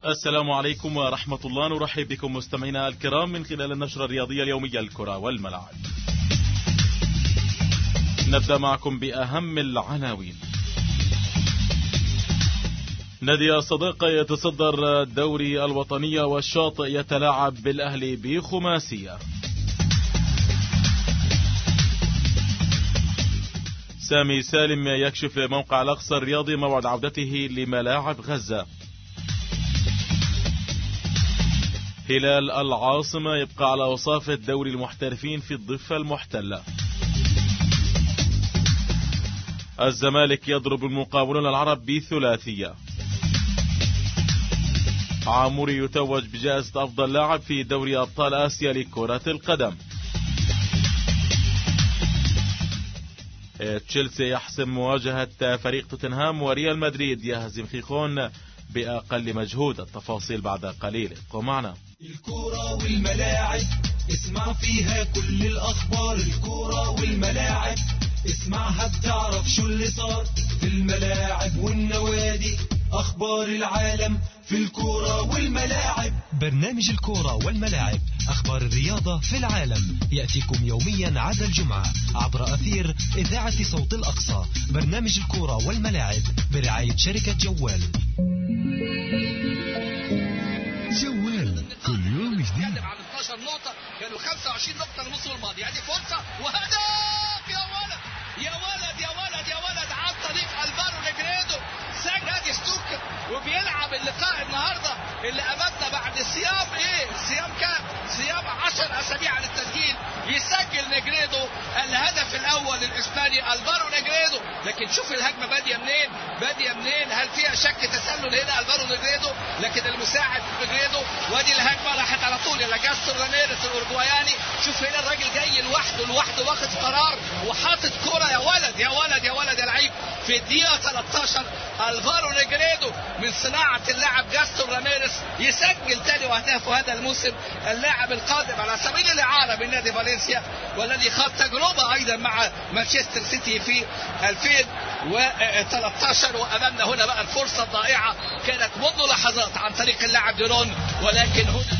السلام عليكم ورحمة الله. نرحب بكم مستمعينا الكرام من خلال النشرة الرياضية اليومية الكرة والملاعب. نبدأ معكم بأهم العناوين. نادي الصداقة يتصدر الدوري الوطني والشاطئ يتلاعب بالأهلي بخماسية. سامي سالم يكشف موقع الأقصى الرياضي موعد عودته لملاعب غزة. هلال العاصمة يبقى على وصافة دوري المحترفين في الضفة المحتلة. الزمالك يضرب المقاولون العرب بثلاثية. عاموري يتوج بجائزة أفضل لاعب في دوري أبطال آسيا لكرة القدم. تشيلسي يحسم مواجهة فريق توتنهام، وريال مدريد يهزم خيخون بأقل مجهود. التفاصيل بعد قليل، ابقوا معنا. الكرة والملاعب اسمع فيها كل الأخبار. الكرة والملاعب اسمعها بتعرف شو اللي صار في الملاعب والنوادي. أخبار العالم في الكرة والملاعب. برنامج الكرة والملاعب، أخبار الرياضة في العالم، يأتيكم يوميا عدا الجمعة عبر أثير إذاعة صوت الأقصى. برنامج الكرة والملاعب برعاية شركة جوال. جوال كل يوم جديد. نتكلم عن 12 نقطة، كانوا 25 نقطة الموسم الماضي. يعني فرصة وهدف يا ولد يا ولد يا ولد يا ولد عن طريق الفارو نيجريدو. سجل نادي ستوك وبيلعب اللقاء النهارده اللي امامنا بعد صيام صيام كام؟ صيام 10 اسابيع عن التسجيل. يسجل نيجريدو الهدف الاول الاسباني الفارو نيجريدو. لكن شوف الهجمه باديه منين؟ هل فيها شك تسلل هنا الفارو نيجريدو؟ لكن المساعد نيجريدو، وادي الهجمه راحت على طول الى جاستر راميريز الاورجواياني. شوف هنا الراجل جاي لوحده واخد قرار وحاطط كرة يا ولد يا ولد يا ولد يا لعيب. في الدقيقه 13 الفارو نيجريدو من صناعه اللاعب جاستر راميريز يسجل ثاني اهدافه هذا الموسم. اللاعب القادم على سبيل الاعاره من نادي فالنسيا، والذي خاض تجربه ايضا مع مانشستر سيتي في 2013. وامامنا هنا بقى الفرصه الضائعه كانت منذ لحظات عن طريق اللاعب ديرون، ولكن هنا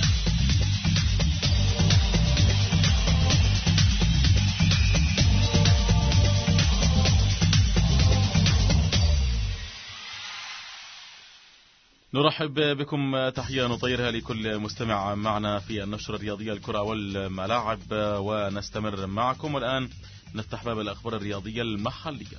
نرحب بكم تحية نطيرها لكل مستمع معنا في النشرة الرياضية الكرة والملاعب، ونستمر معكم. والآن نفتح باب الأخبار الرياضية المحلية.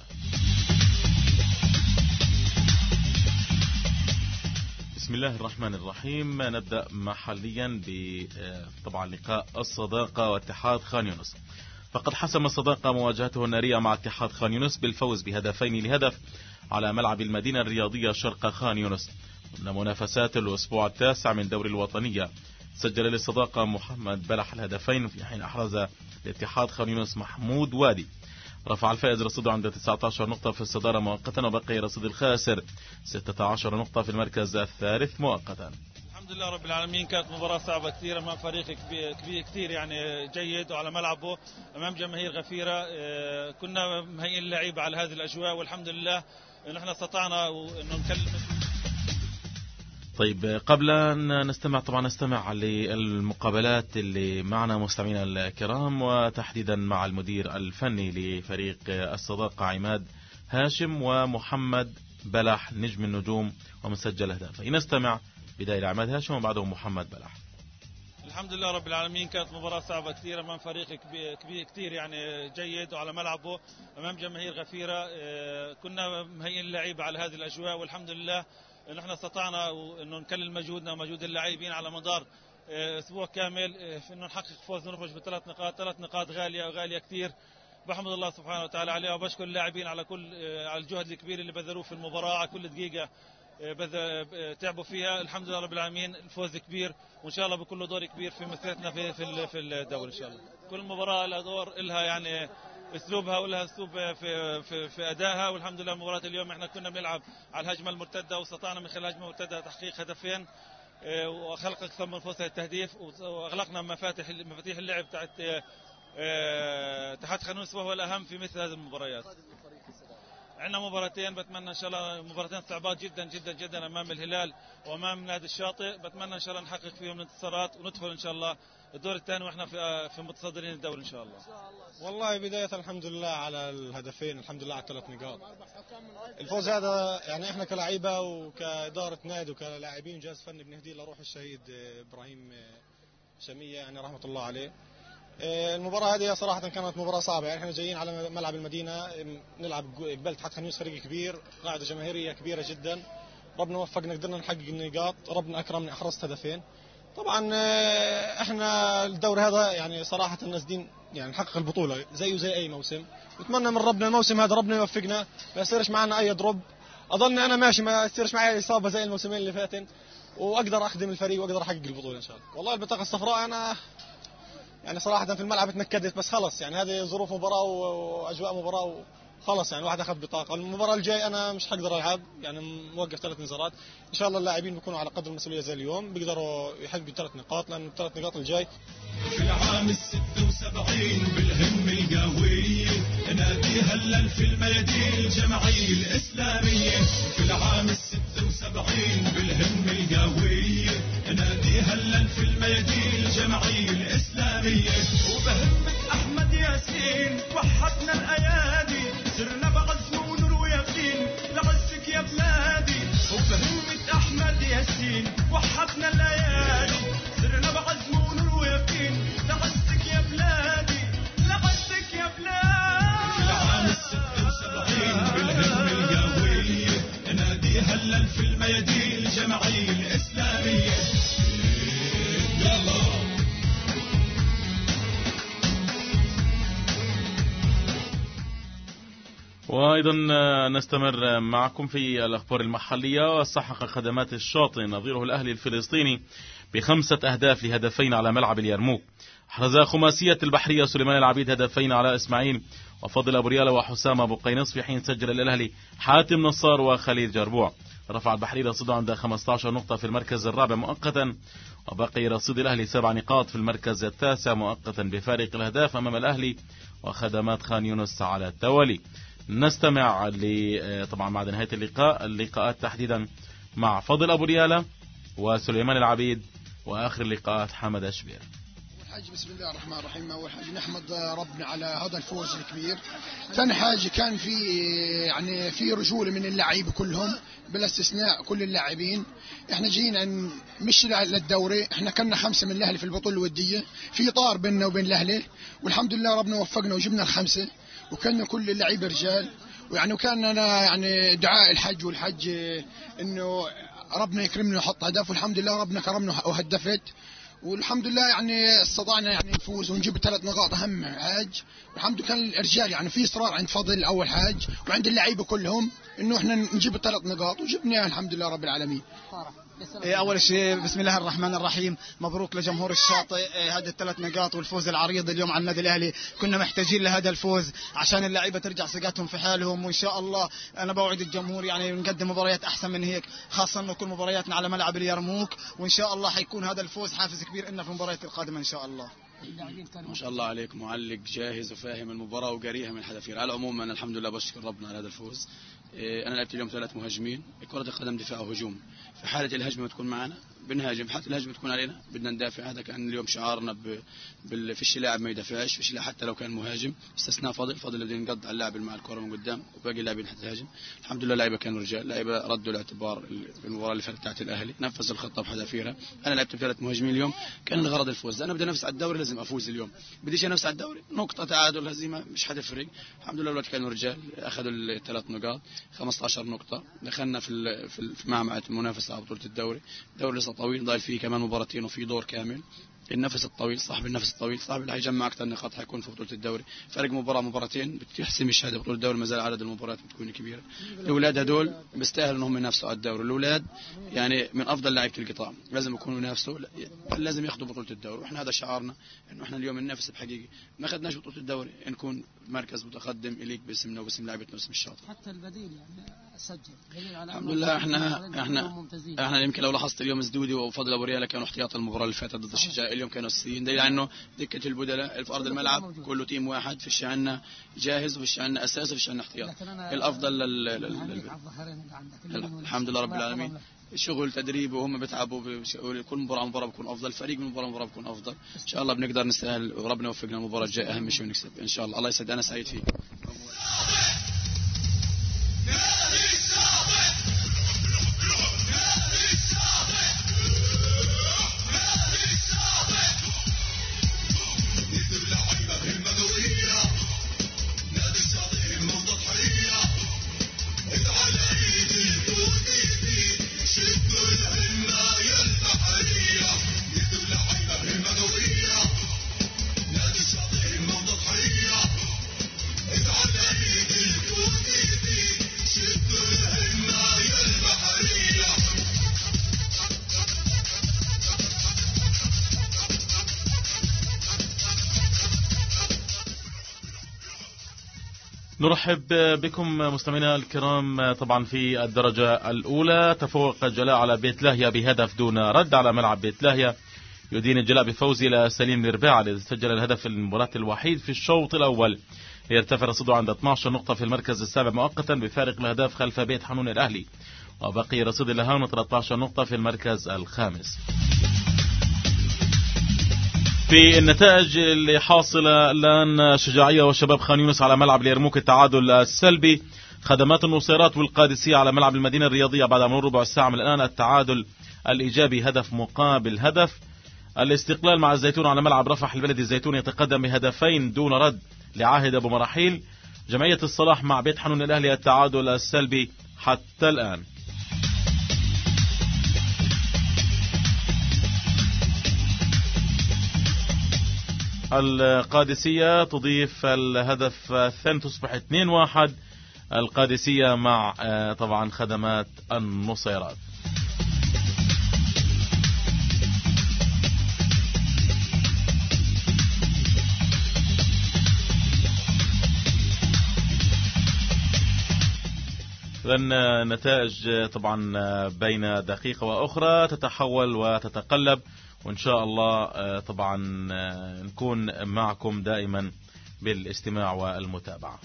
بسم الله الرحمن الرحيم. نبدأ محليا طبعا لقاء الصداقة واتحاد خان يونس. فقد حسم الصداقة مواجهته النارية مع اتحاد خان يونس بالفوز ب2-0 على ملعب المدينة الرياضية شرق خان يونس ضمن منافسات الأسبوع التاسع من دوري الوطنية. سجل للصداقة محمد بلح الهدفين، في حين أحرز الاتحاد خان يونس محمود وادي. رفع الفائز رصيده عند 19 نقطة في الصدارة مؤقتا، وبقي رصيد الخاسر 16 نقطة في المركز الثالث مؤقتا. الحمد لله رب العالمين. كانت مباراة صعبة كثير امام فريق كثير يعني جيد وعلى ملعبه امام جماهير غفيرة. كنا مهيئين اللعيبة على هذه الاجواء، والحمد لله نحن استطعنا انه نكلم. طيب، قبل أن نستمع للمقابلات اللي معنا مستمعينا الكرام، وتحديدا مع المدير الفني لفريق الصداقة عماد هاشم ومحمد بلح نجم النجوم ومسجل أهداف. نستمع بداية لعماد هاشم وبعده محمد بلح. الحمد لله رب العالمين. كانت مباراة صعبة كثير امام فريق كثير يعني جيد وعلى ملعبه امام جماهير غفيرة. كنا مهيئين اللعيبة على هذه الاجواء، والحمد لله نحن استطعنا انه نكلل مجهودنا ومجهود اللاعبين على مدار اسبوع كامل في انه نحقق فوز ونخرج بثلاث نقاط غاليه كثير. بحمد الله سبحانه وتعالى عليها، وبشكر اللاعبين على على الجهد الكبير اللي بذلوه في المباراه، على كل دقيقه تعبوا فيها. الحمد لله رب العالمين، الفوز كبير، وان شاء الله بكل دور كبير في مسيرتنا في الدوري ان شاء الله. كل مباراه لها دور، لها يعني اسلوبها ولها اسلوب في ادائها، والحمد لله مباراه اليوم احنا كنا بنلعب على الهجمه المرتده، واستطعنا من خلال الهجمه المرتده تحقيق هدفين وخلق اكثر من فرصه للتهديف، واغلقنا مفاتيح اللعب تاعت اتحاد خان يونس، وهو الاهم في مثل هذه المباريات. عندنا مباراتين، بتمنى ان شاء الله مباراتين صعبات جدا جدا جدا امام الهلال وامام نادي الشاطئ، بتمنى ان شاء الله نحقق فيهم الانتصارات وندخل ان شاء الله الدور الثاني واحنا في متصدرين الدوري ان شاء الله. والله بداية الحمد لله على الهدفين، الحمد لله على 3 نقاط. الفوز هذا يعني احنا كلاعيبه وكإدارة نادي وكلاعبين جهاز فني بنهديه لروح الشهيد ابراهيم شمية يعني رحمة الله عليه. المباراة هذه صراحة كانت مباراة صعبة، يعني احنا جايين على ملعب المدينة نلعب قبل اتحاد خانيونس، فريق كبير، قاعدة جماهيرية كبيرة جدا. ربنا وفقنا قدرنا نحقق النقاط، ربنا أكرمنا أحرزت هدفين. طبعا احنا الدوري هذا يعني صراحة نازلين يعني نحقق البطولة زيه زي أي موسم. نتمنى من ربنا الموسم هذا ربنا يوفقنا، ما يصيرش معنا أي دروب، أظن أنا ماشي ما يصيرش معي إصابة زي الموسمين اللي فاتن، وأقدر أخدم الفريق وأقدر أحقق البطولة إن شاء الله. والله البطاقة الصفراء أنا يعني صراحة في الملعب اتنكدت، بس خلص يعني هذه ظروف مباراة وأجواء مباراة خلص يعني واحد أخذ بطاقة. المباراة الجاي أنا مش حقدر ألعب، يعني موقف 3 نزالات. إن شاء الله اللاعبين بيكونوا على قدر المسؤولية زي اليوم، بيقدروا يحققوا 3 نقاط، لأن 3 نقاط الجاي. في العام 76 بالهم القوي نادي هلل في الميادين الجمعية الإسلامية. في العام 76 بالهم القوي نادي هلل في الميادين الجمعية الإسلامية. وبهمة أحمد ياسين وحدنا الأيادي، سرنا بعزم ونور ويقين لعزك يا بلادي. وبهمة أحمد ياسين وحدنا الأيادي، سرنا بعزم ونور ويقين لعزك يا بلادي، لعزك يا بلادي. في العام 76 بالهم القوي نادي هلل في الميادين الجمعية الإسلامية. وأيضا نستمر معكم في الأخبار المحلية. وسحق خدمات الشاطئ نظيره الأهلي الفلسطيني ب5 أهداف لهدفين على ملعب اليرموك. أحرز خماسية البحرية سليمان العبيد هدفين على إسماعيل وفضل أبو ريالة وحسام أبو قينص، في حين سجل الأهلي حاتم نصار وخليل جربوع. رفع البحرية رصيده عند 15 نقطة في المركز الرابع مؤقتا، وبقي رصيد الأهلي 7 نقاط في المركز التاسع مؤقتا بفارق الأهداف أمام الأهلي وخدمات خان يونس على التوالي. نستمع طبعا بعد نهاية اللقاءات تحديدا مع فضل أبو ريالة وسليمان العبيد، وآخر اللقاءات حمد أشبير. بسم الله الرحمن الرحيم. أول حاجة نحمد ربنا على هذا الفوز الكبير. ثاني حاجة كان في يعني في رجولة من اللاعبين كلهم بلا استثناء، كل اللاعبين. احنا جينا مش للدوري، احنا كنا 5 من الأهلي في البطولة الودية، في طار بيننا وبين الأهلي، والحمد لله ربنا وفقنا وجبنا ال5، وكان كل اللعيبة رجال. ويعني وكان أنا يعني دعاء الحج والحج إنه ربنا يكرمنا ويحط هدف، والحمد لله ربنا كرمنا وهدفت، والحمد لله يعني استطعنا يعني نفوز ونجيب 3 نقاط أهم حاجة. والحمد لله كان الرجال يعني في إصرار عند فضل أول حاجة وعند اللعيبة كلهم إنه إحنا نجيب 3 نقاط وجبناها الحمد لله رب العالمين. أول شيء بسم الله الرحمن الرحيم، مبروك لجمهور الشاطئ هذه 3 نقاط والفوز العريض اليوم على النادي الأهلي. كنا محتاجين لهذا الفوز عشان اللعيبة ترجع ثقتهم في حالهم، وإن شاء الله أنا بوعد الجمهور يعني نقدم مباريات أحسن من هيك، خاصة إنه كل مبارياتنا على ملعب اليرموك، وإن شاء الله حيكون هذا الفوز حافز كبير لنا في المباريات القادمة إن شاء الله. ما شاء الله عليك، معلق جاهز وفاهم المباراة وقاريها من الحذافير. على العموم أنا الحمد لله بشكر ربنا على هذا الفوز. أنا لعبت اليوم 3 مهاجمين، كرة القدم دفاع وهجوم. في حالة الهجمة تكون معنا بنهاجم، حتى الهجمة تكون علينا بدنا ندافع. هذا كان اليوم شعارنا فيش لاعب ما يدافعش، فيش لاعب حتى لو كان مهاجم، استثناء فضل اللي بدنا نقضي على اللاعب مع الكرة من قدام، وباقي اللاعبين حتى الهجم. الحمد لله لعيبة كانوا رجال، لعيبة ردوا الاعتبار في المباراة اللي فاتت تاعت الأهلي، نفذوا الخطة بحذافيرها. أنا لعبت ب3 مهاجمين اليوم، كان الغرض الفوز. أنا بدي نفس على الدوري، لازم أفوز اليوم، بديش نفس على الدوري، نقطة تعادل هزيمة مش حتفرق. الحمد لله الوقت كانوا رجال، أخذوا ال3 نقاط، 15 نقطة. دخلنا في معمعة المنافسة على بطولة الدوري. الدوري لسه طويل، ضايل فيه كمان مباراتين وفي دور كامل. النفس الطويل صاحب النفس الطويل صاحب اللي هيجمع أكثر نقاط حيكون في بطولة الدوري. فرق مباراتين بتحسم الشهادة. بطولة الدوري ما زال عدد المباريات بتكون كبيرة. الأولاد هدول بيستاهلوا إنهم ينافسوا على الدوري. الأولاد يعني من أفضل لاعيبة القطاع، لازم يكونوا ينافسوا، لازم ياخذوا بطولة الدوري. وإحنا هذا شعارنا إنه إحنا اليوم ننافس بحقيقة. ما أخذناش بطولة الدوري نكون مركز متقدم إليك باسمنا وباسم لاعبتنا واسم الشاطئ. حتى البديل يعني سجل الحمد لله. احنا يمكن لو لاحظت اليوم زدودي وفضل ابو رياله كانوا احتياط المباراه اللي فاتت ضد الشجاع. اليوم كانوا اساسيين، دليل عنه دكه البدلاء في ارض الملعب كله تيم واحد، فيش عندنا جاهز وفيش عندنا اساسي وفيش عندنا احتياط. الافضل الحمد لله رب العالمين شغل تدريب وهم بيتعبوا، كل مباراه بيكون افضل، فريق من مباراه بيكون افضل. ان شاء الله بنقدر نستاهل وربنا يوفقنا المباراه الجايه، اهم شيء نكسب ان شاء الله. الله يسعد، انا سعيد فيك. نرحب بكم مستمعينا الكرام. طبعا في الدرجة الأولى تفوق الجلاء على بيت لاهيا بهدف دون رد على ملعب بيت لاهيا. يدين الجلاء بفوز إلى سليم الرباع الذي سجل الهدف المباراة الوحيد في الشوط الأول، ليرتفع رصيده عند 12 نقطة في المركز السابع مؤقتا بفارق الأهداف خلف بيت حنون الأهلي، وبقي رصيد الهاون 13 نقطة في المركز الخامس. في النتائج اللي حاصلة الآن، شجاعية وشباب خان يونس على ملعب اليرموك التعادل السلبي، خدمات النصيرات والقادسية على ملعب المدينة الرياضية بعد مرور ربع ساعة من الآن التعادل الإيجابي هدف مقابل هدف. الاستقلال مع الزيتون على ملعب رفح البلدي الزيتون يتقدم بهدفين دون رد لعاهد أبو مراحيل. جمعية الصلاح مع بيت حنون الأهلي التعادل السلبي حتى الآن. القادسية تضيف الهدف الثاني تصبح 2-1 القادسية مع طبعا خدمات النصيرات. لأن نتائج طبعا بين دقيقة وأخرى تتحول وتتقلب، وإن شاء الله طبعا نكون معكم دائما بالاستماع والمتابعة.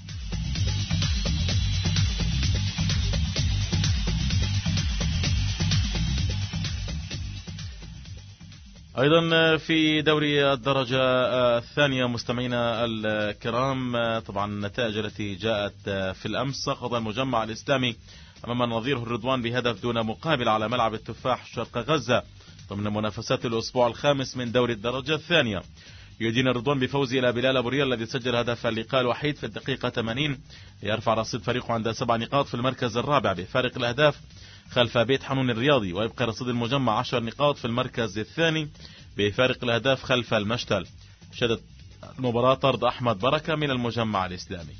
أيضا في دوري الدرجة الثانية مستمعينا الكرام، طبعا النتائج التي جاءت في الأمس: سقط المجمع الإسلامي أمام نظيره الرضوان بهدف دون مقابل على ملعب التفاح شرق غزة ضمن منافسات الأسبوع الخامس من دوري الدرجة الثانية. يدين الرضوان بفوزه إلى بلال أبو ريال الذي سجل هدف اللقاء الوحيد في الدقيقة 80، يرفع رصيد فريقه عند 7 نقاط في المركز الرابع بفارق الأهداف خلف بيت حنون الرياضي، ويبقى رصيد المجمع 10 نقاط في المركز الثاني بفارق الأهداف خلف المشتل. شهدت المباراة طرد أحمد بركة من المجمع الإسلامي.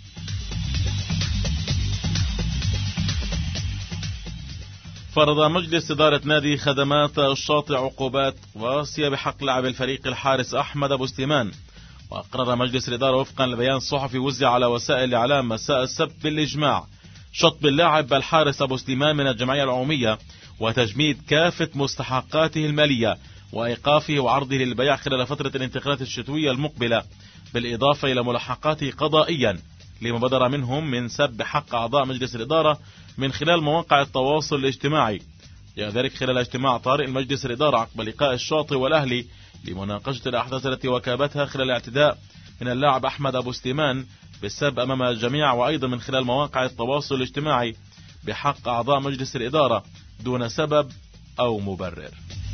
فرض مجلس إدارة نادي خدمات الشاطئ عقوبات قاسية بحق لاعب الفريق الحارس أحمد أبو سليمان، وأقرر مجلس الإدارة وفقا لبيان صحفي وزع على وسائل الإعلام مساء السبت بالإجماع شطب اللاعب الحارس أبو سليمان من الجمعية العمومية وتجميد كافة مستحقاته المالية وإيقافه وعرضه للبيع خلال فترة الانتقالات الشتوية المقبلة، بالإضافة إلى ملحقاته قضائيا لما بدر منهم من سب حق أعضاء مجلس الإدارة من خلال مواقع التواصل الاجتماعي. جاء ذلك خلال اجتماع طارئ لمجلس الإدارة عقب لقاء الشاطئ والأهلي لمناقشة الأحداث التي واكبتها خلال الاعتداء من اللاعب أحمد أبو سليمان بالسب أمام الجميع، وأيضا من خلال مواقع التواصل الاجتماعي بحق أعضاء مجلس الإدارة دون سبب أو مبرر.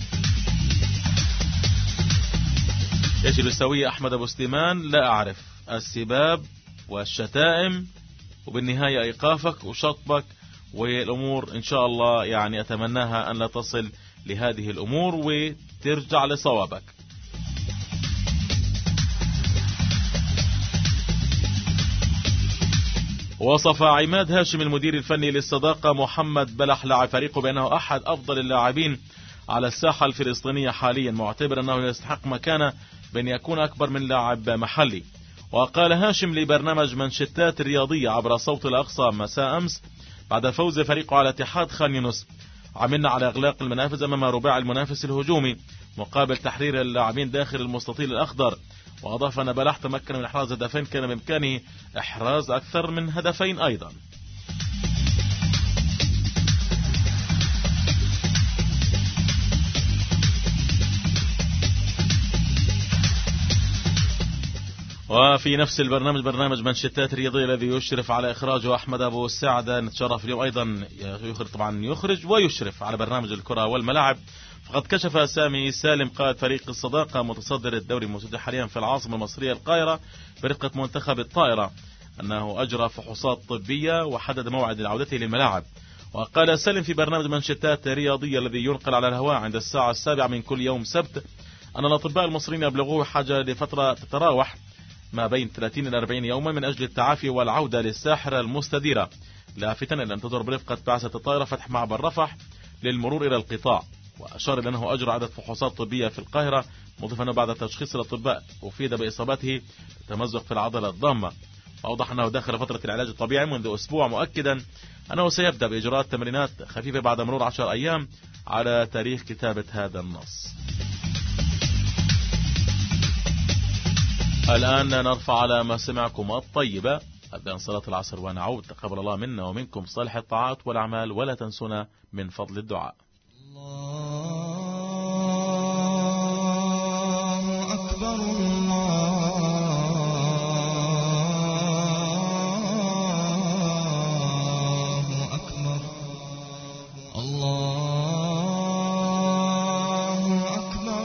ايش اللي يسويه أحمد أبو سليمان؟ لا أعرف، السباب والشتائم، وبالنهاية إيقافك وشطبك، والأمور إن شاء الله يعني أتمناها أن لا تصل لهذه الأمور وترجع لصوابك. وصف عماد هاشم المدير الفني للصداقة محمد بلح لاعب فريقه بأنه أحد أفضل اللاعبين على الساحة الفلسطينية حاليا، معتبر أنه يستحق مكانه بأن يكون أكبر من لاعب محلي. وقال هاشم لبرنامج منشتات الرياضية عبر صوت الأقصى مساء أمس بعد فوز فريقه على اتحاد خان يونس: عملنا على إغلاق المنافذ أمام رباع المنافس الهجومي مقابل تحرير اللاعبين داخل المستطيل الأخضر. وأضاف أن بلح تمكن من إحراز هدفين، كان بإمكانه إحراز أكثر من هدفين أيضا. وفي نفس البرنامج، برنامج منشطات رياضية الذي يشرف على إخراجه أحمد أبو السعدة، نتشرف اليوم أيضا يخرج ويشرف على برنامج الكرة والملاعب. فقد كشف سامي سالم قائد فريق الصداقة متصدر الدوري الموجود حاليا في العاصمة المصرية القاهرة برفقة منتخب الطائرة أنه أجرى فحوصات طبية وحدد موعد لعودته للملاعب. وقال سالم في برنامج منشطات رياضية الذي ينقل على الهواء عند الساعة 7 من كل يوم سبت أن الأطباء المصريين أبلغوه حاجة لفترة تتراوح ما بين 30 إلى 40 يوما من أجل التعافي والعودة للساحرة المستديرة، لافتا إلى أن تدور برفقة بعثة الطائرة فتح معبر رفح للمرور إلى القطاع. وأشار إلى أنه أجرى عدة فحوصات طبية في القاهرة، مضيفا أنه بعد تشخيص الأطباء أفيد بإصابته تمزق في العضلة الضامة. وأوضح أنه داخل فترة العلاج الطبيعي منذ أسبوع، مؤكدا أنه سيبدأ بإجراء تمرينات خفيفة بعد مرور 10 أيام على تاريخ كتابة هذا النص. الآن نرفع على مسامعكم الطيبة أذان صلاة العصر ونعود. تقبل الله منا ومنكم صالح الطاعات والأعمال، ولا تنسونا من فضل الدعاء. الله أكبر الله أكبر الله أكبر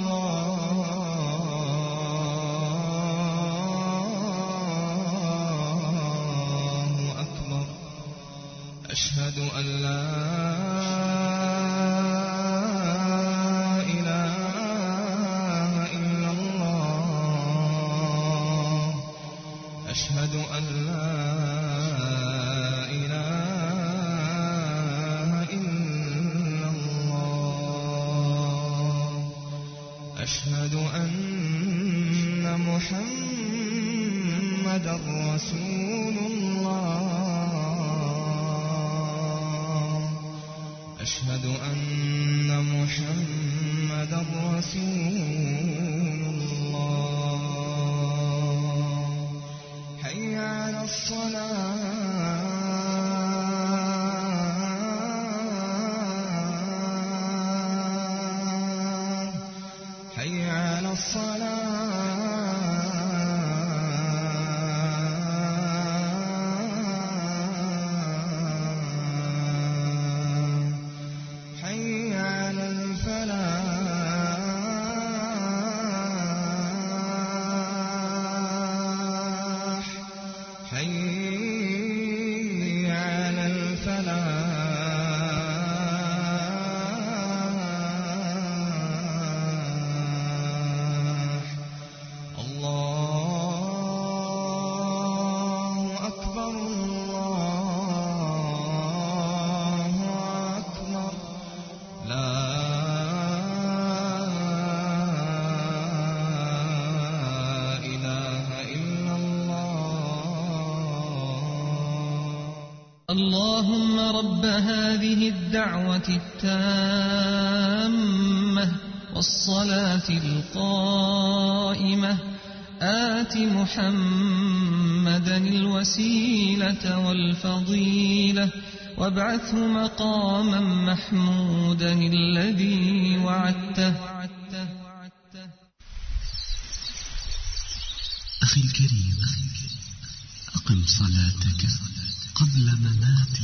الله أكبر. أشهد أن لا أشهد أن لا إله إلا الله. أشهد أن محمدا رسول الله. أشهد أن محمدا رسول الله. حي على الصلاة حي على الصلاة حي على الفلاح حي على الفلاح. الله أكبر الله أكبر. لا إله إلا الله. اللهم رب هذه الدعوة التامة والصلاة القائمة آت محمدا الوسيلة والفضيلة وابعثه مقاما محمودا الذي وعدته. أخي الكريم، أقم صلاتك قبل مماتك.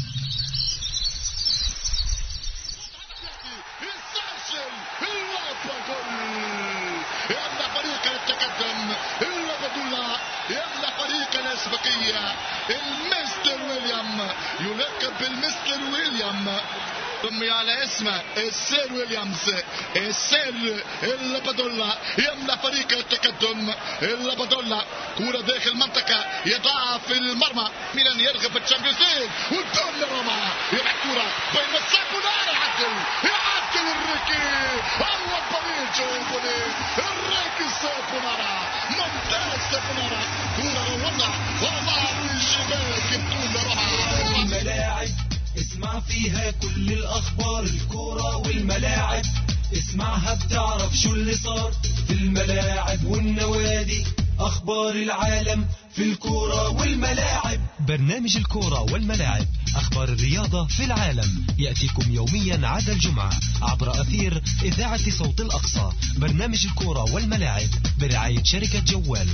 يمنع فريق التقدم اللبدولة، يمنع فريق الأسبقية. المستر ويليام يلقب بالمستر ويليام، سمي على اسمه السير ويليامز. السير اللبدولة يمنع فريق التقدم. اللبدولة كرة داخل المنطقة يضعها في المرمى. ميلان يرغب في الشامبيونز ليج والدور لروما. يلعب كرة بين الساق ونار. يعدل الريكي. الله بمين جوبوني الريكي سابونارا. ممتاز سابونارا. كرة الوضع وضع في الشباك بدون روعة. الملاعب اسمع فيها كل الأخبار، الكورة والملاعب، اسمعها بتعرف شو اللي صار في الملاعب والنوادي، أخبار العالم في الكورة والملاعب. برنامج الكورة والملاعب، أخبار الرياضة في العالم، يأتيكم يوميا عدا الجمعة عبر أثير إذاعة صوت الأقصى. برنامج الكورة والملاعب برعاية شركة جوال.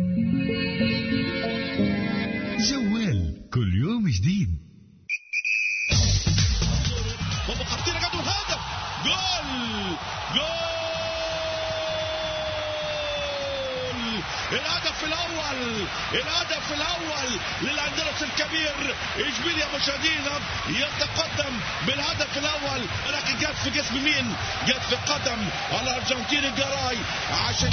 جوال كل يوم جديد. خطيرة جت وهدف، جول جول، الهدف الأول للأندلس الكبير إشبيليا مشاهدينا يتقدم بالهدف الأول، لكن جت في جسم مين؟ جت في قدم الأرجنتيني جاراي عشان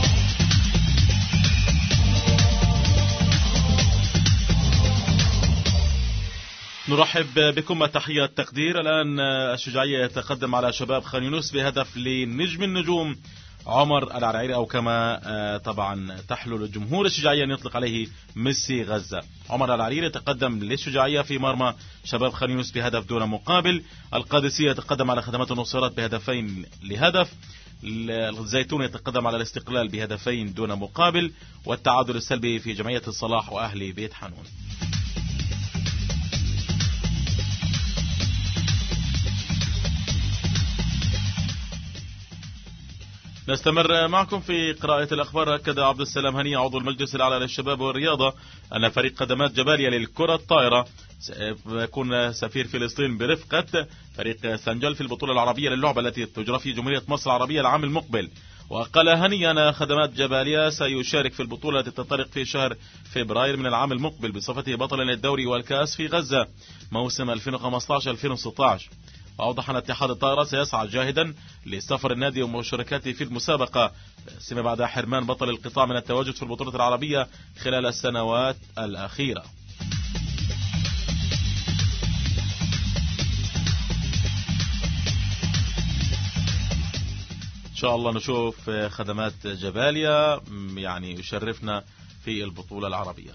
نرحب بكم تحية التقدير. الآن الشجاعية يتقدم على شباب خان يونس بهدف لنجم النجوم عمر العرعيري، أو كما طبعا تحلو الجمهور الشجاعية أن يطلق عليه ميسي غزة. عمر العرعيري يتقدم للشجاعية في مرمى شباب خان يونس بهدف دون مقابل. القادسية يتقدم على خدمات النصيرات بهدفين لهدف. الزيتون يتقدم على الاستقلال بهدفين دون مقابل. والتعادل السلبي في جمعية الصلاح وأهلي بيت حنون. نستمر معكم في قراءة الأخبار. أكد عبد السلام هني عضو المجلس الأعلى للشباب والرياضة أن فريق خدمات جباليا للكرة الطائرة سيكون سفير فلسطين برفقة فريق سنجل في البطولة العربية للعبة التي تجرى في جمهورية مصر العربية العام المقبل. وقال هني أن خدمات جباليا سيشارك في البطولة التي تنطلق في شهر فبراير من العام المقبل بصفته بطلا للدوري والكأس في غزة موسم 2015-2016. وأوضح أن اتحاد الطائرة سيسعى جاهدا لسفر النادي ومشاركته في المسابقة، سيما بعد حرمان بطل القطاع من التواجد في البطولة العربية خلال السنوات الأخيرة. إن شاء الله نشوف خدمات جباليا يعني يشرفنا في البطولة العربية.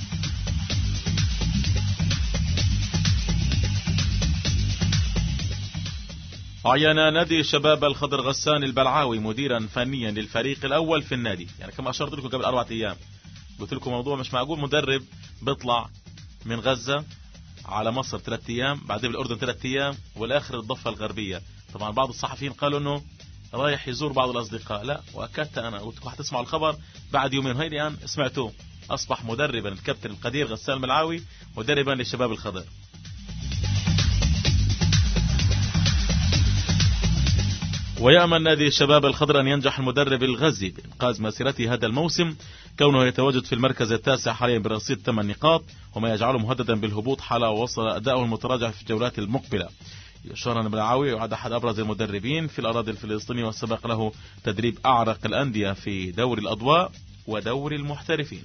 عين نادي شباب الخضر غسان البلعاوي مديرا فنيا للفريق الأول في النادي. يعني كما أشرت لكم قبل 4 أيام، قلت لكم موضوع مش معقول مدرب بيطلع من غزة على مصر 3 أيام، بعدين بالأردن 3 أيام، والآخر الضفة الغربية. طبعا بعض الصحفيين قالوا أنه رايح يزور بعض الأصدقاء. لا، وأكدت أنا قلت لكم هتسمعوا الخبر بعد يومين، هاي الآن سمعتوه. أصبح مدربا الكابتن القدير غسان البلعاوي مدربا للشباب الخضر. ويأمل نادي شباب الخضر أن ينجح المدرب الغزي بإنقاذ مسيرته هذا الموسم، كونه يتواجد في المركز التاسع حاليا برصيد 8 نقاط، وما يجعله مهددا بالهبوط حال وصل أداؤه المتراجع في الجولات المقبلة. يشار أن البلعاوي يعد أحد أبرز المدربين في الأراضي الفلسطينية، وسبق له تدريب أعرق الأندية في دوري الأضواء ودوري المحترفين.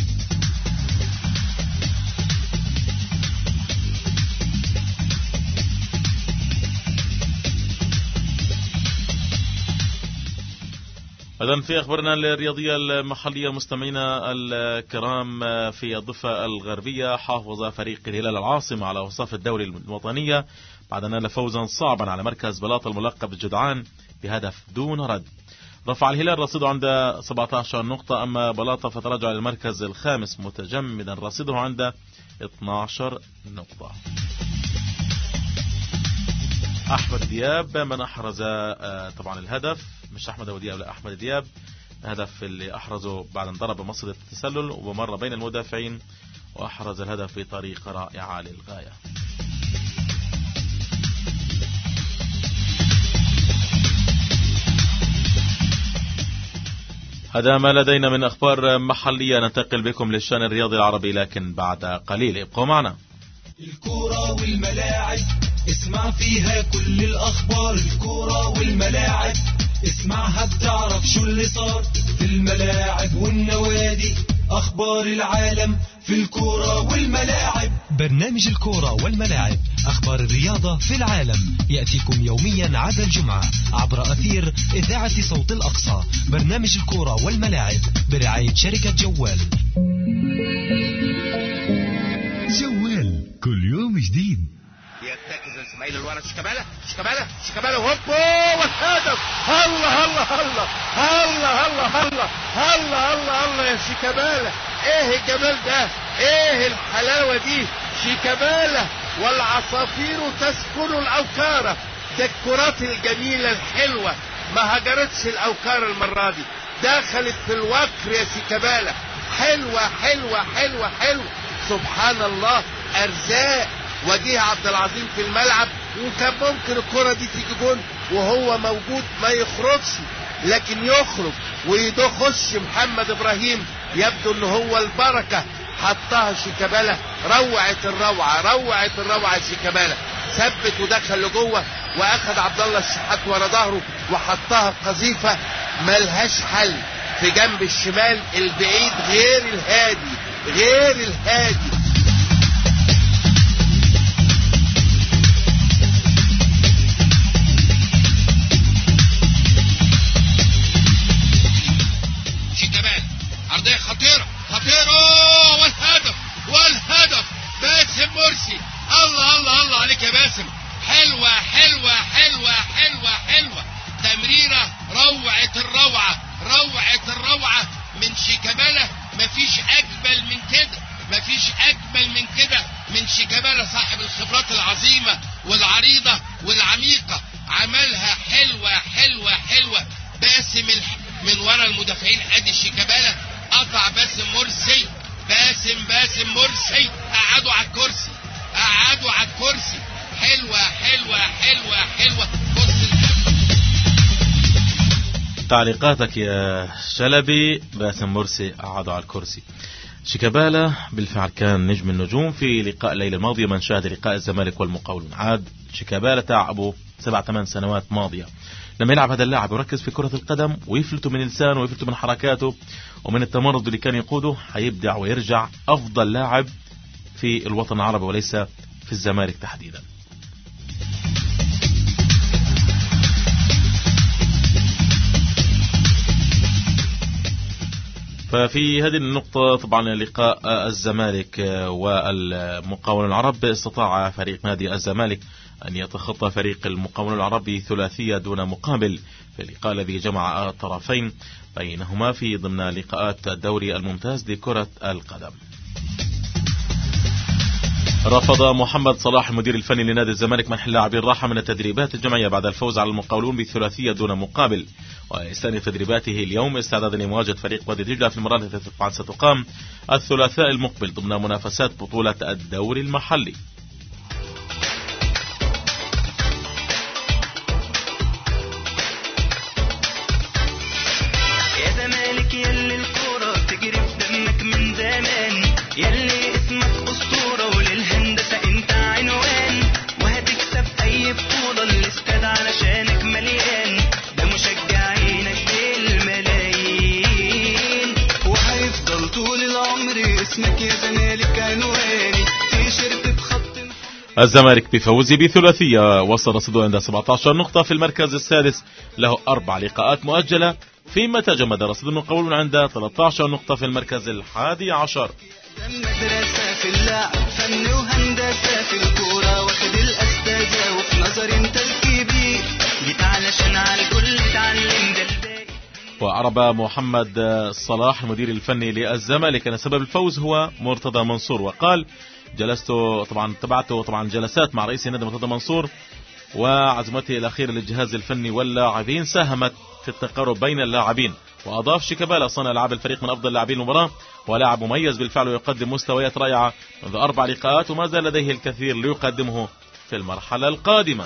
إذن في أخبارنا الرياضية المحلية مستمعينا الكرام، في الضفة الغربية حافظ فريق الهلال العاصمة على وصاف الدوري الوطنية بعد أن نال فوزا صعبا على مركز بلاط الملقب الجدعان بهدف دون رد. رفع الهلال رصيده عند 17 نقطة، أما بلاط فتراجع للمركز الخامس متجمدا رصيده عند 12 نقطة. أحمد دياب من أحرز طبعا الهدف، مش أحمد أبو دياب، لا أحمد دياب، هدف اللي أحرزه بعد أن ضرب مصيدة التسلل ومر بين المدافعين وأحرز الهدف بطريقة رائعة للغاية. هذا ما لدينا من أخبار محلية. ننتقل بكم للشأن الرياضي العربي لكن بعد قليل، ابقوا معنا. الكورة والملاعب اسمع فيها كل الأخبار، الكورة والملاعب اسمعها بتعرف شو اللي صار في الملاعب والنوادي، أخبار العالم في الكورة والملاعب. برنامج الكورة والملاعب، أخبار الرياضة في العالم، يأتيكم يوميا عدا الجمعة عبر أثير إذاعة صوت الأقصى. برنامج الكورة والملاعب برعاية شركة جوال. جوال كل يوم جديد. اسماعيل اللي ورا شيكابالا وهوبا والهدف. الله الله الله الله الله الله الله الله الله يا شيكابالا، ايه الجمال ده، ايه الحلاوه دي. شيكابالا والعصافير تسكن الاوكار. ده الكرات الجميله الحلوه ما هجرتش الاوكار المره دي، دخلت في الوكر يا شيكابالا. حلوه حلوه حلوه حلوه، سبحان الله، ارزاق. وجيه عبد العظيم في الملعب، وكان ممكن الكرة دي تيجي جون وهو موجود ما يخرجش، لكن يخرج ويخش محمد ابراهيم. يبدو ان هو البركة حطها شيكابالا. روعة الروعة شيكابالا، ثبت ودخل لجوه واخد عبد الله الشحات ورا ظهره وحطها قذيفة ملهاش حل في جنب الشمال البعيد غير الهادي. شيكابالا عرضية خطيرة والهدف باسم مرسي. الله عليك يا باسم. حلوة تمريرة روعة الروعة من شيكابالا. مفيش أجمل من كده من شيكابالا صاحب الخبرات العظيمة والعريضة والعميقة. عملها حلوة. باسم من ورا المدافعين، ادي شيكابالا قطع باسم مرسي. باسم مرسي قعدوا على الكرسي. حلوة. تعليقاتك يا شلبي. باسم مرسي قعدوا على الكرسي. شيكابالا بالفعل كان نجم النجوم في لقاء الليلة الماضية. من شاهد لقاء الزمالك والمقاولون عاد شيكابالا تعبه 7-8 سنوات ماضية. لما يلعب هذا اللاعب ويركز في كرة القدم ويفلت من لسانه ويفلت من حركاته ومن التمرد اللي كان يقوده، هيبدع ويرجع أفضل لاعب في الوطن العربي وليس في الزمالك تحديدا. ففي هذه النقطة طبعا لقاء الزمالك والمقاولون العرب، استطاع فريق نادي الزمالك أن يتخطى فريق المقاولون العربي ثلاثية دون مقابل في اللقاء الذي جمع الطرفين بينهما في ضمن لقاءات الدوري الممتاز لكرة القدم. رفض محمد صلاح المدير الفني لنادي الزمالك منح اللاعبين راحة من التدريبات الجماعية بعد الفوز على المقاولون بثلاثية دون مقابل، ويستأنف تدريباته اليوم استعدادا لمواجهة فريق وادي دجلة في المباراة التي طبعا ستقام الثلاثاء المقبل ضمن منافسات بطولة الدوري المحلي. يلي اسمك أسطورة وللهندسة انت عنوان، وهتكسب اي بطولة الاستاد علشانك مليان، ده مشجعينك بالملايين، وهيفضل طول العمر اسمك يا زمالك عنواني، تيشيرت بخط. الزمالك بفوزه بثلاثية وصل رصيده عند 17 نقطة في المركز السادس، له 4 لقاءات مؤجلة، فيما تجمد رصيد المقاولون عند 13 نقطة في المركز ال11. مدرسة في اللعب، فن وهندسة في الكورة، واخد الأستاذة وفي نظري انت الكبير، جيت علشان على الكل اتعلم ده الباقي. وأعرب محمد صلاح المدير الفني للزمالك أن سبب الفوز هو مرتضى منصور، وقال تبعته جلسات مع رئيس النادي مرتضى منصور، وعزمته الأخيرة للجهاز الفني واللاعبين ساهمت في التقارب بين اللاعبين. وأضاف شيكابالا صانع ألعاب الفريق من أفضل لاعبين المباراة، ولاعب مميز بالفعل ويقدم مستويات رائعة منذ 4 لقاءات، وما زال لديه الكثير ليقدمه في المرحلة القادمة.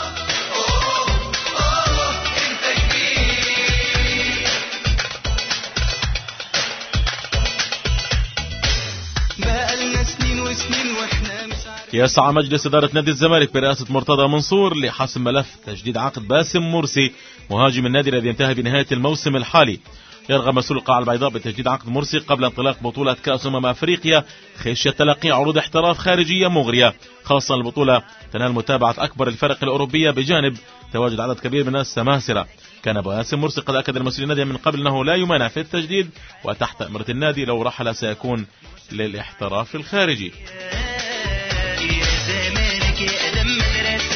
يسعى مجلس إدارة نادي الزمالك برئاسة مرتضى منصور لحسم ملف تجديد عقد باسم مرسي مهاجم النادي الذي انتهى بنهاية الموسم الحالي. يرغب مسؤول القاعة البيضاء بتجديد عقد مرسي قبل انطلاق بطولة كأس أفريقيا، خشية تلقي عروض احتراف خارجية مغرية، خاصة البطولة تنال متابعة أكبر الفرق الأوروبية بجانب تواجد عدد كبير من السماسرة. كان باسم مرسي قد أكد المسؤول النادي من قبل أنه لا يمانع في التجديد، وتحت أمرة النادي لو رحل سيكون للاحتراف الخارجي.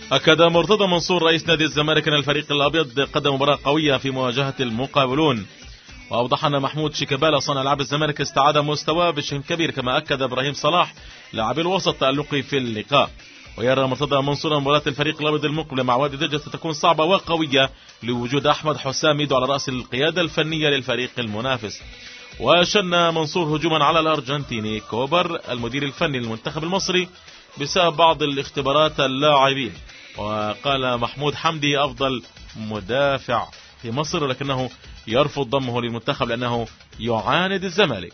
أكد مرتضى منصور رئيس نادي الزمالك أن الفريق الأبيض قدم مباراة قوية في مواجهة المقاولون. وأوضح أن محمود شيكابالا صانع ألعاب الزمالك استعاد مستواه بشكل كبير، كما أكد إبراهيم صلاح لاعب الوسط تألقه في اللقاء. ويرى مرتضى منصور مباراة الفريق الأبيض المقبلة مع وادي دجلة ستكون صعبة وقوية لوجود أحمد حسام ميدو على رأس القيادة الفنية للفريق المنافس. وشن منصور هجوما على الأرجنتيني كوبر المدير الفني للمنتخب المصري بسبب بعض الاختبارات اللاعبين. وقال محمود حمدي أفضل مدافع في مصر، ولكنه يرفض ضمه للمنتخب لأنه يعاند الزمالك.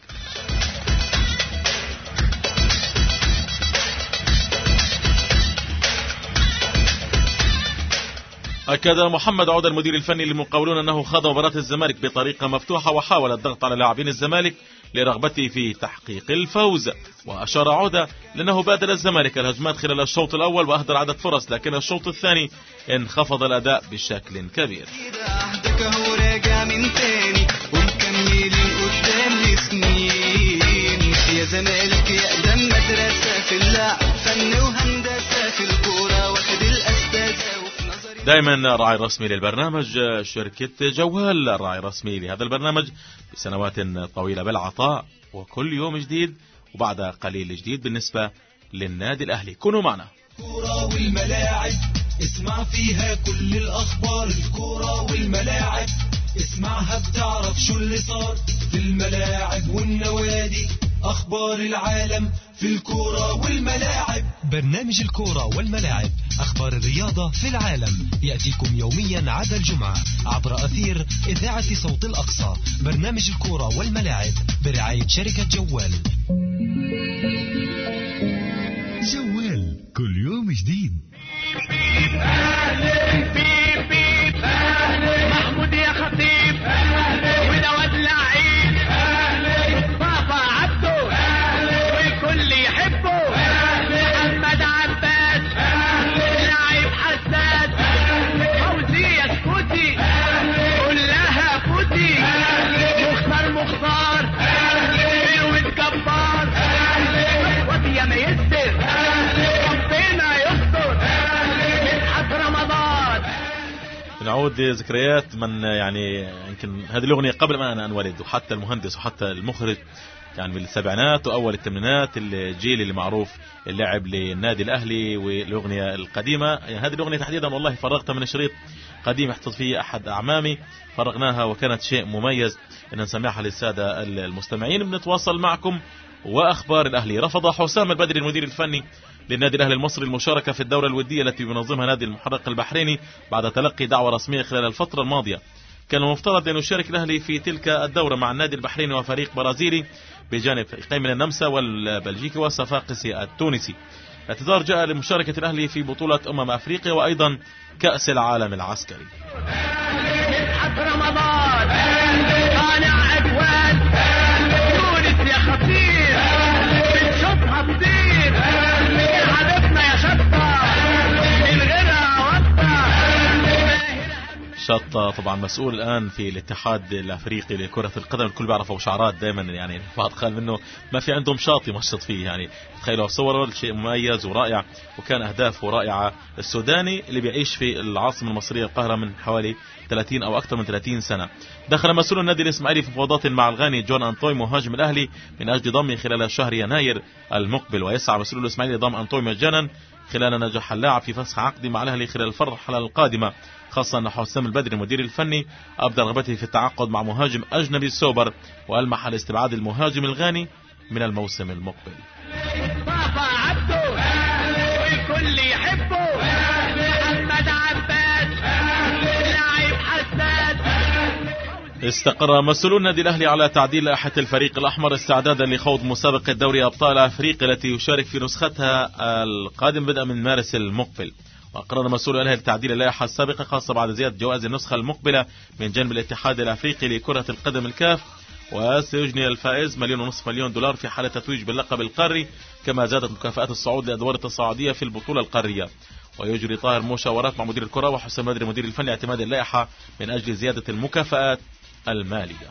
أكد محمد عودة المدير الفني للمقاولون أنه خاض مباراة الزمالك بطريقة مفتوحة وحاول الضغط على لاعبين الزمالك لرغبته في تحقيق الفوز. وأشار عودة لأنه بادر الزمالك الهجمات خلال الشوط الأول وأهدر عدد فرص، لكن الشوط الثاني انخفض الأداء بشكل كبير. يا زمالك يا دم مدرسة في اللعب فن وهندسة في الكورة واخد الأستاذة. دائما الراعي الرسمي للبرنامج شركة جوال، الراعي الرسمي لهذا البرنامج بسنوات طويلة بالعطاء، وكل يوم جديد وبعد قليل جديد بالنسبة للنادي الأهلي. كونوا معنا. الكورة والملاعب اسمع فيها كل الأخبار، الكورة والملاعب اسمعها بتعرف شو اللي صار في الملاعب والنوادي، أخبار العالم في الكورة والملاعب. برنامج الكورة والملاعب، أخبار الرياضة في العالم، يأتيكم يوميا عدا الجمعة عبر أثير إذاعة صوت الأقصى. برنامج الكورة والملاعب برعاية شركة جوال. جوال كل يوم جديد. أهلي بيب بيب، أهلي محمود يا خطيب، أهلي ودواد لعيب، أهلي بابا عبده، أهلي والكل يحبه، أهلي محمد عباس، أهلي لاعب حساس، فوزية سكوتي، أهلي كلها فوتي، أهلي مختار، أهلي الود جبار، أهلي وفي يا ميسر، أهلي ربنا يستر، نعود لذكريات من يعني يمكن هذه الأغنية قبل ما أنا أنولد، وحتى المهندس وحتى المخرج يعني من السبعينات وأول الثمانينات، الجيل اللي معروف اللعب للنادي الأهلي والأغنية القديمة. يعني هذه الأغنية تحديدا والله فرغتها من شريط قديم يحتفظ فيه أحد أعمامي، فرغناها وكانت شيء مميز أن نسمعها للسادة المستمعين. بنتواصل معكم وأخبار الأهلي. رفض حسام البدري المدير الفني للنادي الأهلي المصري المشاركة في الدورة الودية التي ينظمها نادي المحرق البحريني بعد تلقي دعوة رسمية خلال الفترة الماضية. كان المفترض أن يشارك الأهلي في تلك الدورة مع النادي البحريني وفريق برازيلي بجانب فريقين من النمسا والبلجيكي والصفاقسي التونسي. الاعتذار جاء لمشاركة الأهلي في بطولة أفريقيا وأيضا كأس العالم العسكري. رمضان طالع أجوال تونس يا خطير بنشوفها بطير حبيبنا يا شطة من غيرها وطة. شطة طبعا مسؤول الآن في الاتحاد الأفريقي لكرة القدم، الكل بيعرفه شعارات دائما، يعني بعض قال منه ما في عندهم شاطي مشط فيه، يعني تخيلوا صوره شيء مميز ورائع، وكان أهدافه رائعة. السوداني اللي بيعيش في العاصمة المصرية القاهرة من حوالي 30 أو أكثر من 30 سنة. دخل مسؤول النادي الإسماعيلي في مفاوضات مع الغاني جون أنطوي مهاجم الأهلي من أجل ضمه خلال شهر يناير المقبل، ويسعى مسؤول الإسماعيلي لضم أنطوي مجانا خلال نجاح اللاعب في فسخ عقده مع الأهلي خلال المرحلة القادمة، خاصة أن حسام البدري المدير الفني أبدى رغبته في التعاقد مع مهاجم أجنبي سوبر، وألمح على استبعاد المهاجم الغاني من الموسم المقبل. بابا عبده والكل يحبه محمد عباس لاعب حساس. استقر مسؤولون النادي الأهلي على تعديل لائحة الفريق الأحمر استعدادا لخوض مسابقة دوري أبطال أفريقيا التي يشارك في نسختها القادم بدءا من مارس المقبل. وأقرر مسؤول الأهلي تعديل اللائحة السابقة خاصة بعد زيادة جوائز النسخة المقبلة من جانب الاتحاد الأفريقي لكرة القدم الكاف، وسيجني الفائز $1.5 مليون في حالة تتويج باللقب القاري، كما زادت مكافآت الصعود لأدوار التصاعدية في البطولة القارية. ويجري طاهر مشاورات مع مدير الكرة وحسام بدري مدير الفني اعتماد اللائحة من أجل زيادة المكافآت المالية.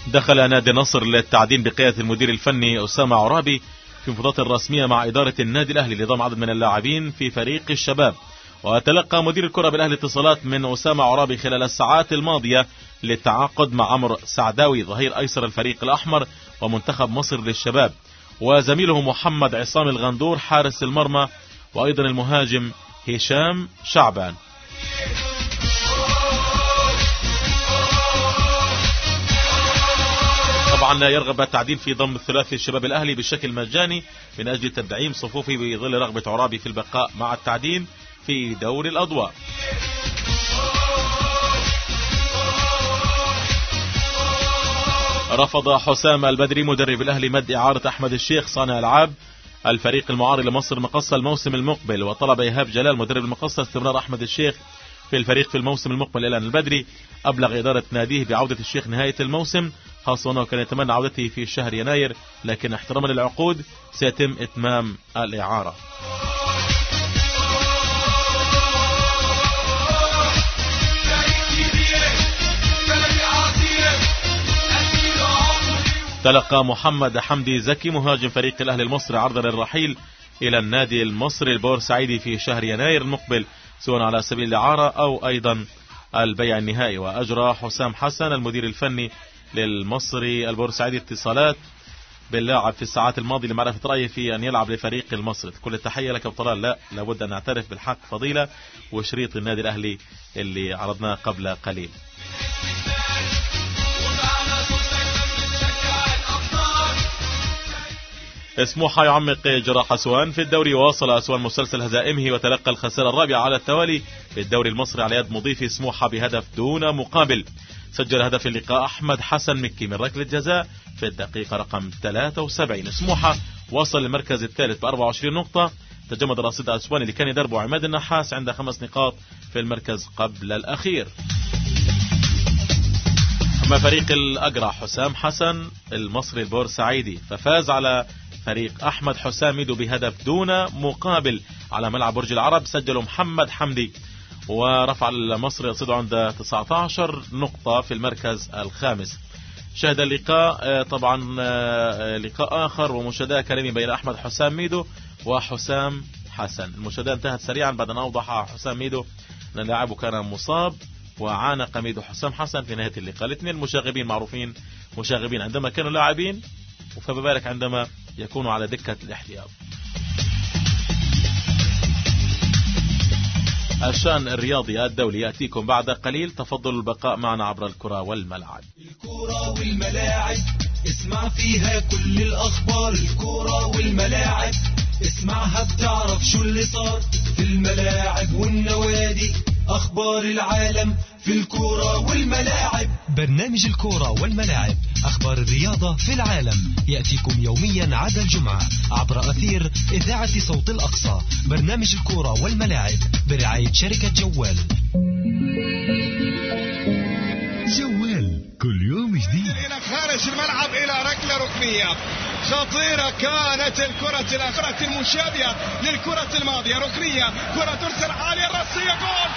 دخل نادي النصر للتعدين بقيادة المدير الفني أسامة عرابي في مفاوضات رسمية مع إدارة النادي الأهلي لضم عدد من اللاعبين في فريق الشباب. وتلقى مدير الكرة بالأهلي اتصالات من أسامة عرابي خلال الساعات الماضية للتعاقد مع عمرو سعداوي ظهير أيسر الفريق الأحمر ومنتخب مصر للشباب، وزميله محمد عصام الغندور حارس المرمى، وأيضا المهاجم هشام شعبان. طبعا يرغب التعدين في ضم الثلاثي الشباب الأهلي بشكل مجاني من أجل تدعيم صفوفه بظل رغبة عرابي في البقاء مع التعدين في دوري الأضواء. رفض حسام البدري مدرب الأهلي مد إعارة أحمد الشيخ صانع ألعاب الفريق المعار لمصر المقصة الموسم المقبل، وطلب إيهاب جلال مدرب المقصة استمرار أحمد الشيخ في الفريق في الموسم المقبل. إلى أن البدري أبلغ إدارة ناديه بعودة الشيخ نهاية الموسم، خاصة أنه كان يتمنى عودته في شهر يناير، لكن احتراما للعقود سيتم إتمام الإعارة. تلقى محمد حمدي زكي مهاجم فريق الأهلي المصري عرضا للرحيل إلى النادي المصري البورسعيدي في شهر يناير المقبل، سواء على سبيل الإعارة أو أيضا البيع النهائي. وأجرى حسام حسن المدير الفني للمصري البورسعيدي اتصالات باللاعب في الساعات الماضية لمعرفة رأيه في أن يلعب لفريق المصري. كل التحية لك بطلال. لا، لابد أن نعترف بالحق فضيلة، وشريط النادي الأهلي اللي عرضناه قبل قليل. سموحة يعمق جراح أسوان في الدوري، وواصل أسوان مسلسل هزائمه وتلقى الخسارة الرابعة على التوالي في الدوري المصري على يد مضيف سموحة بهدف دون مقابل. سجل هدف اللقاء أحمد حسن مكي من ركلة جزاء في الدقيقة رقم 73. سموحة وصل للمركز الثالث ب24 نقطة، تجمد رصيد أسوان اللي كان يدربه عماد النحاس عند 5 نقاط في المركز قبل الأخير. أما فريق الأقرع حسام حسن المصري البورسعيدي ففاز على فريق أحمد حسام ميدو بهدف دون مقابل على ملعب برج العرب. سجل محمد حمدي ورفع المصري رصيده عند 19 نقطة في المركز الخامس. شهد اللقاء طبعا لقاء آخر ومشاهدة كريمة بين أحمد حسام ميدو وحسام حسن. المشاهدة انتهت سريعا بعد أن أوضح حسام ميدو أن اللاعب كان مصاب وعانق ميدو حسام حسن في نهاية اللقاء. الاثنين مشاغبين معروفين مشاغبين عندما كانوا لاعبين، فما بالك عندما يكونوا على دكة الاحتياط. الشأن الرياضي الدولي يأتيكم بعد قليل. تفضلوا البقاء معنا عبر الكرة والملاعب. الكرة والملاعب اسمع فيها كل الأخبار. الكرة والملاعب اسمعها بتعرف شو اللي صار في الملاعب والنوادي. أخبار العالم في الكرة والملاعب. برنامج الكرة والملاعب، أخبار الرياضة في العالم، يأتيكم يوميا عدا الجمعة عبر أثير إذاعة صوت الأقصى. برنامج الكرة والملاعب برعاية شركة جوال. جوال كل يوم جديد. إلى خارج الملعب إلى ركلة ركنية خطيرة كانت الكرة المشابهة للكرة الماضية. ركنية، كرة ترسل عالية الرأسية، جول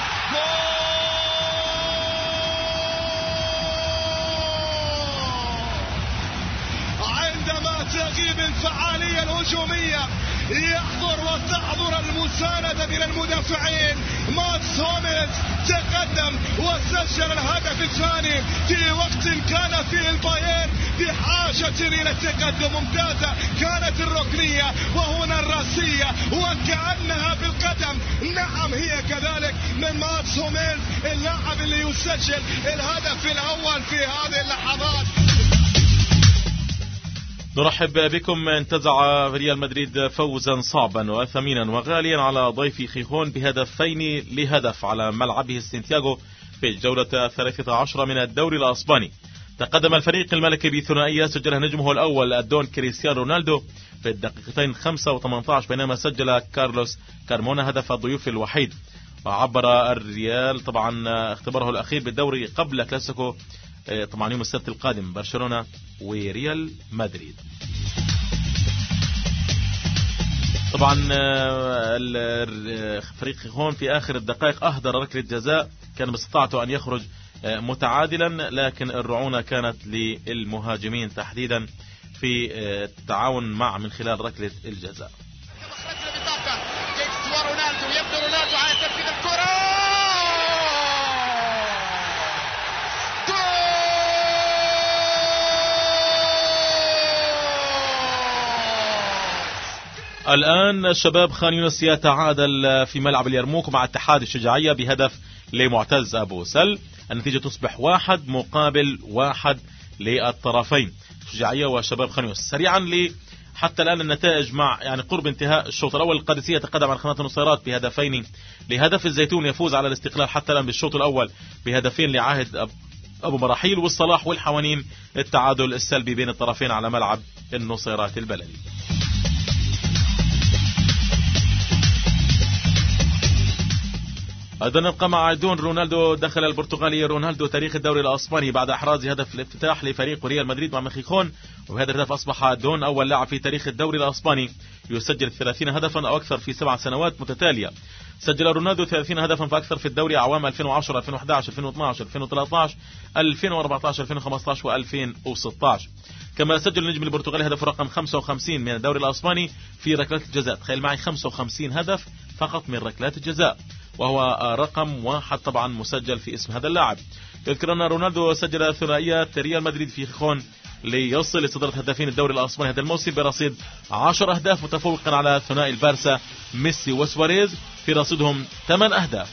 عندما تغيب الفعالية الهجومية يحضر وتحضر المساندة من المدافعين. ماتس هوميز تقدم وسجل الهدف الثاني في وقت كان فيه البايرن بحاجة إلى التقدم. ممتازة كانت الركنية وهنا الرأسية وكأنها بالقدم. نعم هي كذلك من ماتس هوميز اللاعب اللي يسجل الهدف الأول في هذه اللحظات. نرحب بكم. انتزع ريال مدريد فوزا صعبا وثمينا وغاليا على ضيف خيخون بهدفين لهدف على ملعبه سانتياغو في الجولة 13 من الدوري الأسباني. تقدم الفريق الملكي بثنائية سجلها نجمه الأول الدون كريستيانو رونالدو في الدقيقتين 5 و18، بينما سجل كارلوس كارمونا هدف الضيوف الوحيد. وعبر الريال طبعا اختباره الأخير بالدوري قبل كلاسيكو طبعا يوم السبت القادم برشلونة وريال مدريد. طبعا الفريق هون في آخر الدقائق أهدر ركلة جزاء كان باستطاعته أن يخرج متعادلا، لكن الرعونة كانت للمهاجمين تحديدا في التعاون مع من خلال ركلة الجزاء. رونالدو يبدو رونالدو على تنفيذ الكرة. الآن شباب خان يونس يتعادل في ملعب اليرموك مع اتحاد الشجاعية بهدف لمعتز أبو سل. النتيجة تصبح 1-1 للطرفين الشجاعية وشباب خان يونس. سريعا حتى الآن النتائج مع يعني قرب انتهاء الشوط الأول. القادسية تقدم على قناة النصيرات بهدفين لهدف. الزيتون يفوز على الاستقلال حتى الآن بالشوط الأول بهدفين لعاهد أبو مراحيل. والصلاح والحوانين التعادل السلبي بين الطرفين على ملعب النصيرات البلدي. أيضا نبقى مع دون رونالدو. دخل البرتغالي رونالدو تاريخ الدوري الأسباني بعد إحراز هدف الافتتاح لفريق ريال مدريد مع مخيخون، وبهذا الهدف أصبح دون أول لاعب في تاريخ الدوري الأسباني يسجل 30 هدفا أو أكثر في 7 سنوات متتالية. سجل رونالدو 30 هدفا فأكثر في الدوري أعوام 2010 2011 2012 2013 2014 2015 و2016. كما سجل النجم البرتغالي هدف رقم 55 من الدوري الأسباني في ركلات الجزاء. تخيل معي 55 هدف فقط من ركلات الجزاء، وهو رقم 1 طبعا مسجل في اسم هذا اللاعب. يذكر أن رونالدو سجل ثنائية ريال مدريد في خيخون ليصل لصدارة هدافين الدوري الأسباني هذا الموسم برصيد 10 أهداف، متفوقا على ثنائي البارسا ميسي وسواريز في رصيدهم 8 أهداف.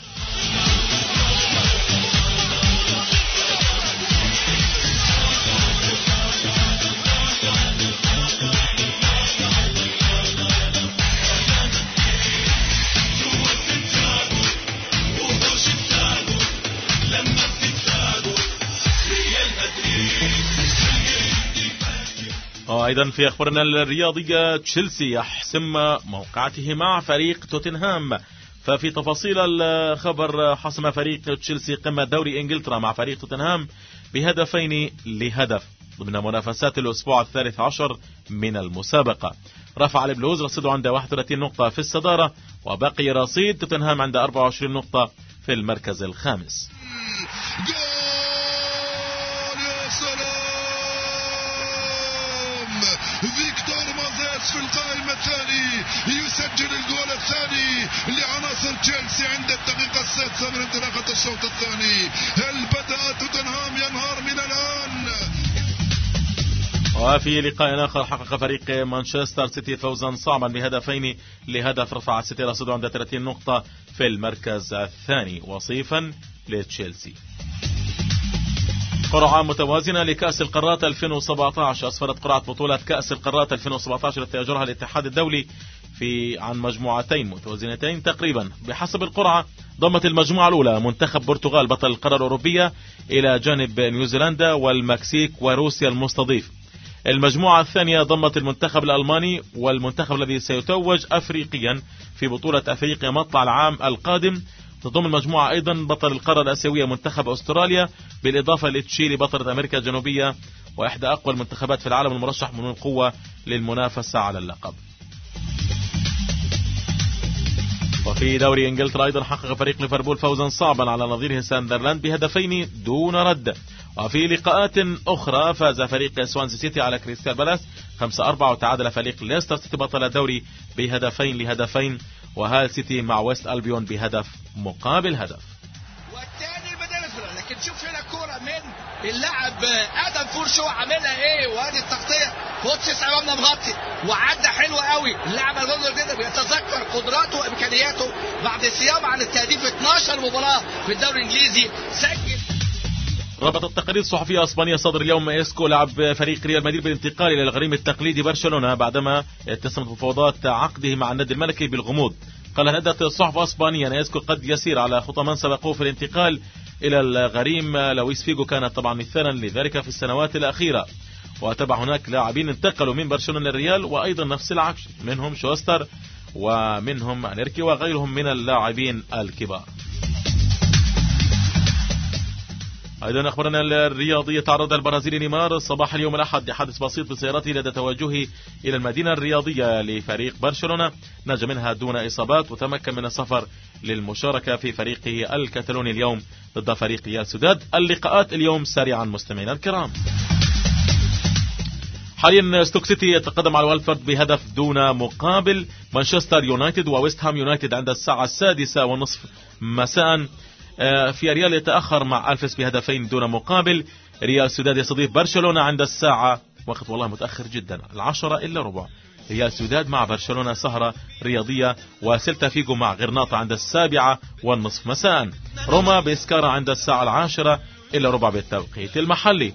أيضا في أخبارنا الرياضية تشيلسي يحسم موقعته مع فريق توتنهام. ففي تفاصيل الخبر حسم فريق تشيلسي قمة دوري إنجلترا مع فريق توتنهام بهدفين لهدف ضمن منافسات الأسبوع 13 من المسابقة. رفع البلوز رصيده عند 31 نقطة في الصدارة، وبقي رصيد توتنهام عند 24 نقطة في المركز الخامس. فيكتور مازيتش في القائمة الثاني يسجل الجول الثاني لعناصر تشيلسي عند الدقيقة 6 من انطلاقة الشوط الثاني. هل بدأ توتنهام ينهار من الآن؟ وفي لقاء آخر حقق فريق مانشستر سيتي فوزا صعبا بهدفين لهدف. رفع السيتي رصيده عند 30 نقطة في المركز الثاني وصيفا لتشيلسي. قرعة متوازنة لكأس القارات 2017. أسفرت قرعة بطولة كأس القارات 2017 التي أجرها الاتحاد الدولي عن مجموعتين متوازنتين تقريبا. بحسب القرعة ضمت المجموعة الأولى منتخب برتغال بطل القارة الأوروبية إلى جانب نيوزيلندا والمكسيك وروسيا المستضيف. المجموعة الثانية ضمت المنتخب الألماني والمنتخب الذي سيتوج أفريقيا في بطولة أفريقيا مطلع العام القادم. تضم المجموعة أيضا بطل القارة الآسيوية منتخب أستراليا، بالإضافة لتشيلي بطلة أمريكا الجنوبية وإحدى أقوى المنتخبات في العالم المرشح من القوة للمنافسة على اللقب. وفي دوري إنجلترا أيضا حقق فريق ليفربول فوزا صعبا على نظيره ساندرلاند بهدفين دون رد. وفي لقاءات أخرى فاز فريق سوانسي سيتي على كريستال بالاس 5-4، وتعادل فريق ليستر سيتي بطل الدوري بهدفين لهدفين، وهال سيتي مع ويست ألبيون بهدف مقابل هدف. والتاني بدل لكن شوف هنا كورة من اللاعب آدم فورشو عاملها ايه، وادي التغطية فوتسيس امامنا مغطي وعدى حلو قوي. اللاعب المنظر جدا بيتذكر قدراته وامكانياته بعد صيام عن التهديف 12 مباراة في الدوري الانجليزي. سجل. ربط التقارير الصحفية الإسبانية صدر اليوم إسكو لاعب فريق ريال مدريد بالانتقال إلى الغريم التقليدي برشلونة بعدما اتسمت مفاوضات عقده مع النادي الملكي بالغموض. قال هندت الصحف الإسبانية أن إسكو قد يسير على خطى من سبقوه في الانتقال إلى الغريم. لويس فيجو كانت طبعا مثالا لذلك في السنوات الأخيرة، وتبع هناك لاعبين انتقلوا من برشلونة للريال وأيضا نفس العكس، منهم شوستر ومنهم اليركي وغيرهم من اللاعبين الكبار. أيضا أخبرنا الرياضية. تعرض البرازيلي نيمار صباح اليوم الأحد لحادث بسيط بسيارته لدى توجهه إلى المدينة الرياضية لفريق برشلونة، نجا منها دون إصابات وتمكن من السفر للمشاركة في فريقه الكتالوني اليوم ضد فريق ريال سوداد. اللقاءات اليوم سريعا مستمعينا الكرام. حاليا ستوك سيتي يتقدم على والفورد بهدف دون مقابل. مانشستر يونايتد وويست هام يونايتد عند الساعة 6:30 مساء. في ريال يتأخر مع ألفس بهدفين دون مقابل. ريال سوداد يستضيف برشلونة عند الساعة، وقت والله متأخر جدا، 10:15. ريال سوداد مع برشلونة سهرة رياضية. وسيلتا فيجو مع غرناطة عند 7:30 مساء. روما بإسكارا عند الساعة 10:15 بالتوقيت المحلي.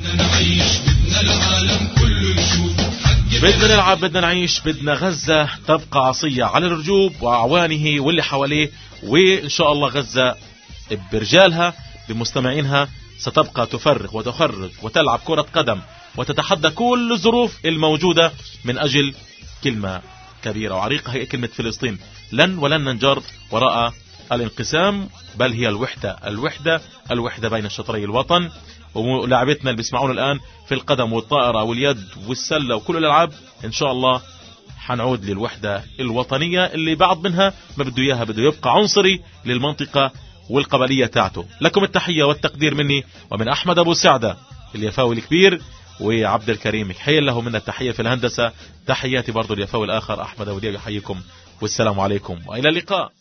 بدنا نلعب، بدنا نعيش، بدنا غزة تبقى عصية على الرجوب وأعوانه واللي حواليه، وإن شاء الله غزة برجالها بمستمعينها ستبقى تفرغ وتخرج وتلعب كرة قدم وتتحدى كل الظروف الموجودة من أجل كلمة كبيرة وعريقة، هي كلمة فلسطين. لن ولن ننجر وراء الانقسام، بل هي الوحدة بين شطري الوطن. ولاعبتنا اللي بيسمعون الآن في القدم والطائرة واليد والسلة وكل الألعاب إن شاء الله حنعود للوحدة الوطنية اللي بعض منها ما بده إياها، بده يبقى عنصري للمنطقة والقبلية تاعته. لكم التحية والتقدير مني ومن أحمد أبو سعدة اليفاوي الكبير وعبد الكريم حيل له من التحية في الهندسة. تحياتي برضو اليفاوي الآخر أحمد أبو دياب يحييكم والسلام عليكم وإلى اللقاء.